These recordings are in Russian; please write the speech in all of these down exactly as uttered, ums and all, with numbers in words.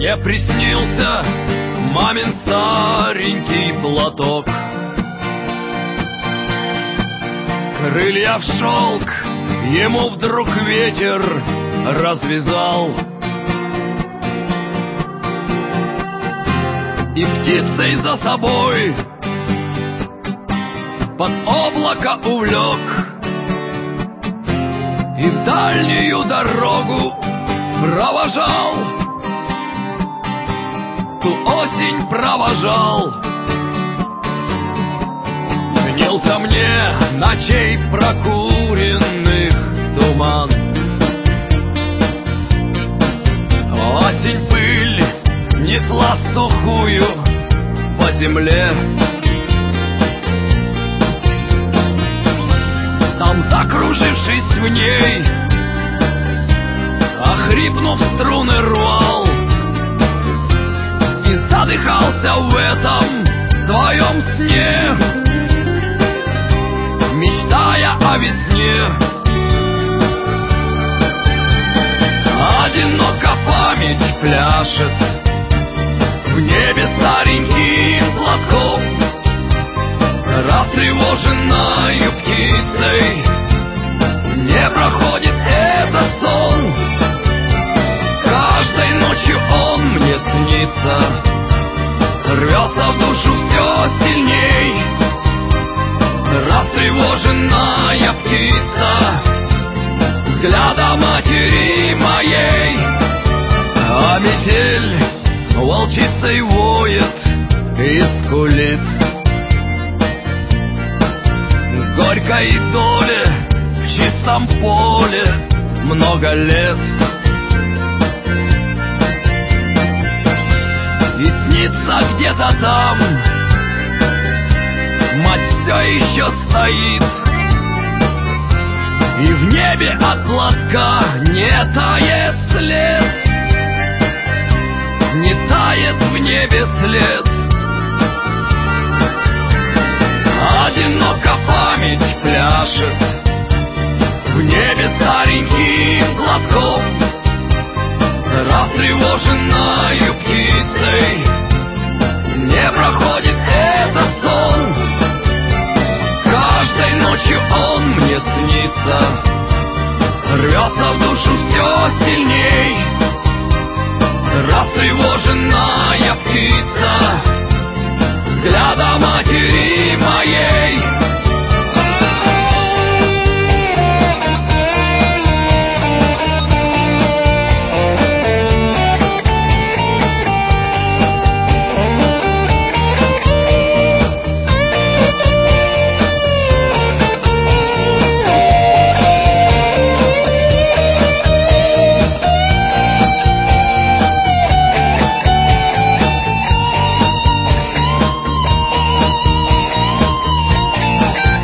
Мне приснился мамин старенький платок, крылья в шелк ему вдруг ветер развязал, и птицей за собой под облако увлек, и в дальнюю дорогу провожал, ту осень провожал. Снился мне ночей прокуренных туман, осень пыль несла сухую по земле. Там, закружившись в ней, охрипнув, струны рвал и задыхался в этом своем сне, мечтая о весне. Одиноко память пляшет в небе стареньким платком, растревоженною птицей не проходит этот сон. Каждой ночью он мне снится, рвется в душу все сильней. Растревоженная птица взгляда матери моей, а метель волчицей воет и скулит. Горькой доле в чистом поле много лет, и снится где-то там мать все еще стоит, и в небе от платка не тает след, не тает в небе след. Одиноко память пляшет в небе стареньким платком, растревоженною птицей не проходит этот сон. Каждой ночью он мне снится, рвется в душу все сильней. Растревоженная птица взгляда матери моей.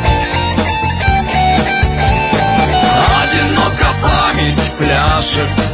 Пляшет